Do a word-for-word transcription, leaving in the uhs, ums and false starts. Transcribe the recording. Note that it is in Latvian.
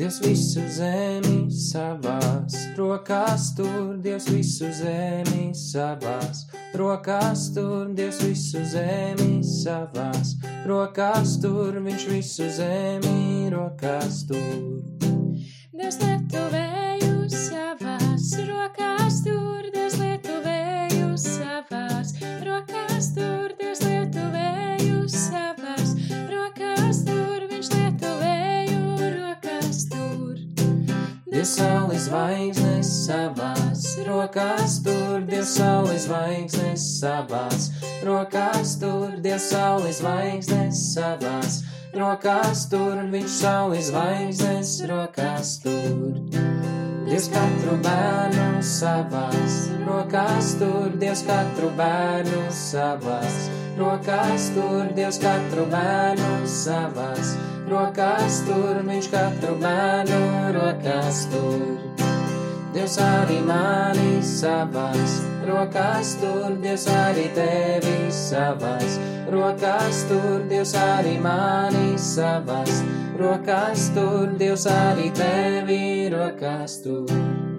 Dievs visu zemi savās rokās tur, Dievs visu zemi savās rokās tur, Dievs visu zemi savās rokās tur, viņš visu zemi rokās tur. Dievs lietu vēju savās rokās tur, Dievs lietu vēju savās rokās tur, Dievs lietu vēju savās rokās tur, viņš lietu vēju rokās tur. Dievs saules zvaigznes savās rokās tur, Dievs saules zvaigznes savās rokās tur, Dievs saules zvaigznes savās rokās tur, viņš saules zvaigznes rokās tur. Dievs katru bērnu savās rokās tur, Dievs katru bērnu savās rokās tur, Dievs katru bērnu savās rokās tur, viņš katru bērnu rokās tur. Dievs arī mani savās rokās tur, Dievs arī tevi savās rokās tur, Dievs arī mani savās rokās tur, Dievs arī tevi rokās tur.